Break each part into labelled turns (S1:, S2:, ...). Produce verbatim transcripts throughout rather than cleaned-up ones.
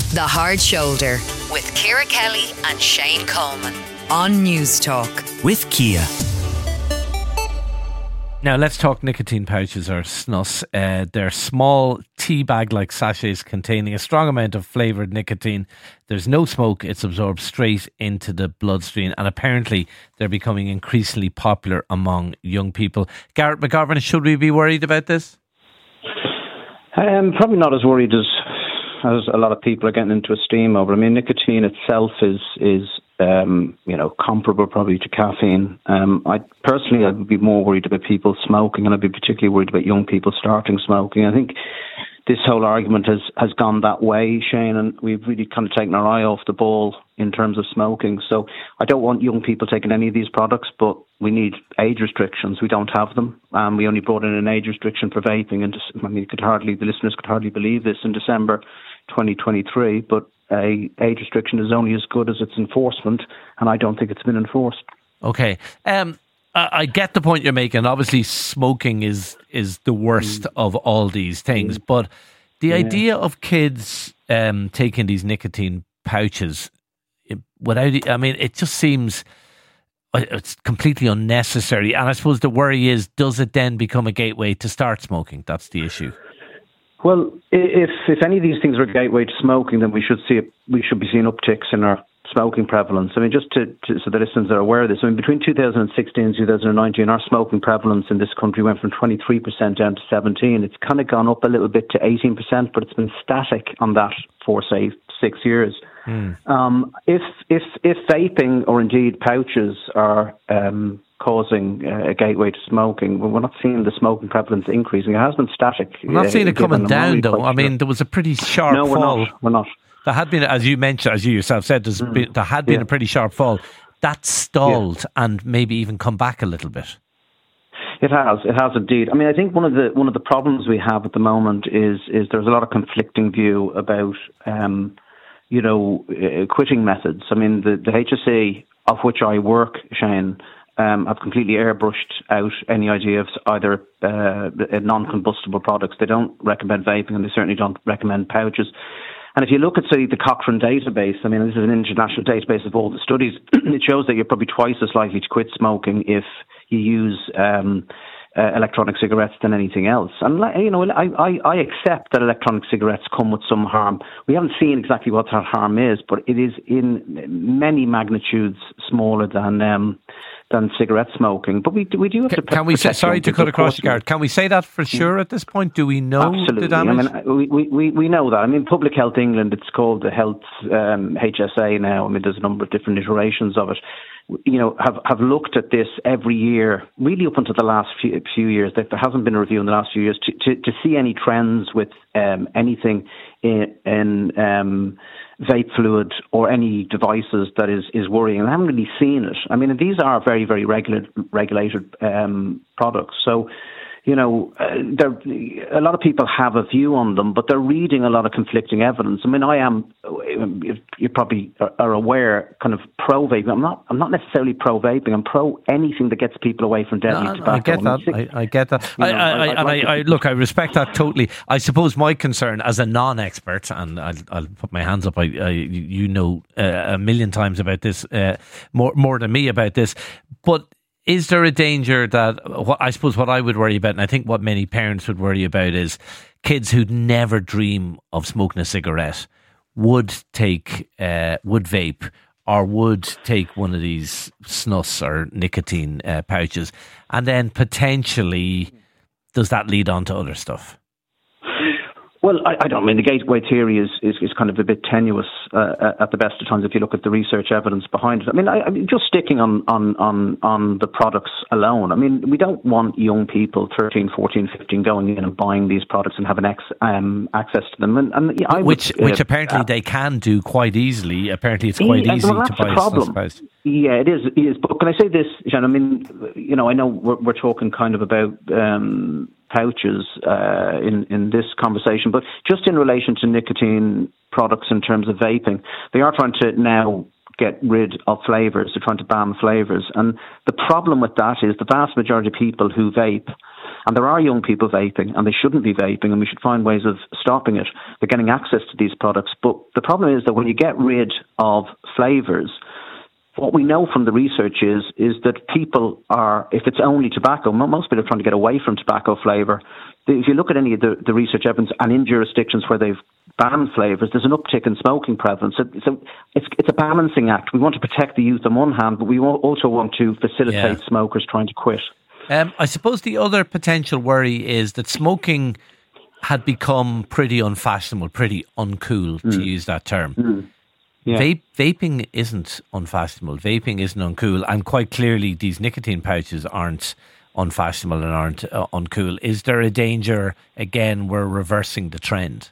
S1: The Hard Shoulder with Ciara Kelly and Shane Coleman on News Talk
S2: with Kia.
S3: Now let's talk nicotine pouches or snus. Uh, they're small tea bag-like sachets containing a strong amount of flavoured nicotine. There's no smoke, it's absorbed straight into the bloodstream, and apparently they're becoming increasingly popular among young people. Garrett McGovern, should we be worried about this?
S4: Um, probably not as worried as as a lot of people are getting into a steam over. I mean, nicotine itself is is um, you know comparable probably to caffeine. Um, I personally I would be more worried about people smoking, and I'd be particularly worried about young people starting smoking. I think this whole argument has, has gone that way, Shane, and we've really kind of taken our eye off the ball in terms of smoking. So I don't want young people taking any of these products, but we need age restrictions. We don't have them. Um, we only brought in an age restriction for vaping, and I mean, you could hardly, the listeners could hardly believe this, in December twenty twenty-three, but a age restriction is only as good as its enforcement, and I don't think it's been enforced.
S3: Okay. Um, I, I get the point you're making. Obviously, smoking is is the worst mm. of all these things, mm. but the yeah. idea of kids um, taking these nicotine pouches it, without, I mean, it just seems it's completely unnecessary. And I suppose the worry is, does it then become a gateway to start smoking? That's the issue.
S4: Well, if if any of these things are a gateway to smoking, then we should see a, we should be seeing upticks in our smoking prevalence. I mean, just to, to so the listeners are aware of this. I mean, between two thousand sixteen and two thousand nineteen, our smoking prevalence in this country went from twenty-three percent down to seventeen. It's kind of gone up a little bit to eighteen percent, but it's been static on that for say six years. Mm. Um, if if if vaping or indeed pouches are um, causing uh, a gateway to smoking, well, we're not seeing the smoking prevalence increasing. It has been static.
S3: We're not uh, seeing it coming down, though. I mean,
S4: sure.
S3: there was a pretty sharp
S4: no, we're
S3: fall.
S4: Not. We're not.
S3: There had been, as you mentioned, as you yourself said, there's mm. been, there had been yeah. a pretty sharp fall. That stalled yeah. and maybe even come back a little bit.
S4: It has. It has indeed. I mean, I think one of the one of the problems we have at the moment is is there's a lot of conflicting view about um, you know uh, quitting methods. I mean, the, the H S A of which I work, Shane, um, have completely airbrushed out any idea of either uh, non-combustible products. They don't recommend vaping, and they certainly don't recommend pouches. And if you look at, say, the Cochrane database, I mean, this is an international database of all the studies, it shows that you're probably twice as likely to quit smoking if you use um, uh, electronic cigarettes than anything else. And, you know, I, I, I accept that electronic cigarettes come with some harm. We haven't seen exactly what that harm is, but it is in many magnitudes smaller than um, than cigarette smoking. But we do, we do have
S3: can,
S4: to...
S3: Can we say, sorry to cut across the guard, can we say that for sure at this point? Do we know
S4: Absolutely.
S3: the damage?
S4: I mean, we, we, we know that. I mean, Public Health England, it's called the Health um, H S A now. I mean, there's a number of different iterations of it. You know, have, have looked at this every year, really up until the last few, few years. There hasn't been a review in the last few years to, to, to see any trends with um, anything in, in um, vape fluid or any devices that is, is worrying. I haven't really seen it. I mean, these are very, very regulated, regulated um, products. So, you know, uh, a lot of people have a view on them, but they're reading a lot of conflicting evidence. I mean, I am, you probably are aware, kind of pro-vaping. I'm not I'm not necessarily pro-vaping. I'm pro anything that gets people away from deadly
S3: no,
S4: tobacco.
S3: I get that. I, mean, I, I get that. I, know, I, I, and like I, I, look, I respect that totally. I suppose my concern as a non-expert, and I'll, I'll put my hands up, I, I you know uh, a million times about this, uh, more more than me about this, but is there a danger that, what I suppose what I would worry about, and I think what many parents would worry about, is kids who'd never dream of smoking a cigarette would take, uh, would vape or would take one of these snus or nicotine uh, pouches, and then potentially does that lead on to other stuff?
S4: Well, I, I don't mean the gateway theory is, is, is kind of a bit tenuous uh, at the best of times if you look at the research evidence behind it. I mean, I, I mean, just sticking on, on, on, on the products alone. I mean, we don't want young people, thirteen, fourteen, fifteen, going in and buying these products and having ex, um, access to them. And, and I
S3: which
S4: would,
S3: which
S4: uh,
S3: apparently uh, they can do quite easily. Apparently it's quite
S4: yeah,
S3: easy
S4: well,
S3: to buy a snus pouch.
S4: Yeah, it is. It is. But can I say this, Jan? I mean, you know, I know we're, we're talking kind of about um, pouches uh, in in this conversation, but just in relation to nicotine products in terms of vaping, they are trying to now get rid of flavours. They're trying to ban flavours, and the problem with that is the vast majority of people who vape, And there are young people vaping, and they shouldn't be vaping, and we should find ways of stopping it. They're getting access to these products. But the problem is that when you get rid of flavours, what we know from the research is is that people are, if it's only tobacco, most people are trying to get away from tobacco flavour. If you look at any of the, the research evidence, and in jurisdictions where they've banned flavours, there's an uptick in smoking prevalence. So, so it's it's a balancing act. We want to protect the youth on one hand, but we also want to facilitate yeah. smokers trying to quit.
S3: Um, I suppose the other potential worry is that smoking had become pretty unfashionable, pretty uncool, mm. to use that term. Mm. Yeah. Vape, vaping isn't unfashionable. Vaping isn't uncool, and quite clearly these nicotine pouches aren't unfashionable and aren't uh, uncool. Is there a danger, again, we're reversing the trend?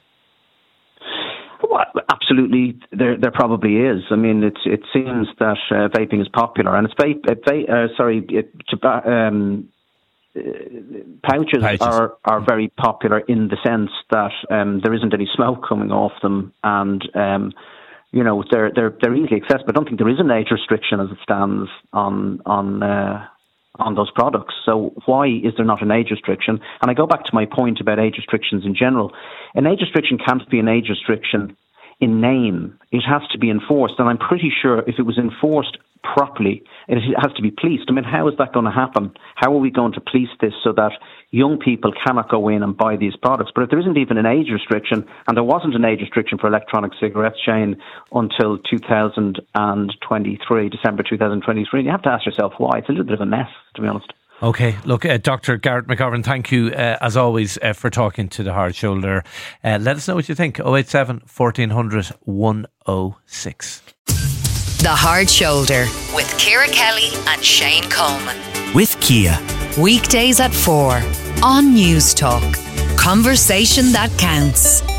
S4: Well, absolutely, there there probably is. I mean, it's, it seems that uh, vaping is popular, and it's vape. It, vape uh, sorry, it, um, uh, pouches, pouches are are very popular in the sense that um, there isn't any smoke coming off them, and um, you know they're they're they're easily accessible. I don't think there is an age restriction as it stands on on. Uh, on those products. So why is there not an age restriction? And I go back to my point about age restrictions in general. An age restriction can't be an age restriction in name. It has to be enforced. And I'm pretty sure if it was enforced properly, it has to be policed. I mean, how is that going to happen? How are we going to police this so that young people cannot go in and buy these products? But if there isn't even an age restriction, and there wasn't an age restriction for electronic cigarettes, Shane, until two thousand twenty-three, December two thousand twenty-three, you have to ask yourself why. It's a little bit of a mess, to be honest.
S3: Okay, look, uh, Doctor Garrett McGovern, thank you uh, as always uh, for talking to The Hard Shoulder. Uh, let us know what you think. oh eight seven, fourteen hundred, one oh six.
S1: The Hard Shoulder with Ciara Kelly and Shane Coleman.
S2: With Kia.
S1: Weekdays at four on News Talk. Conversation that counts.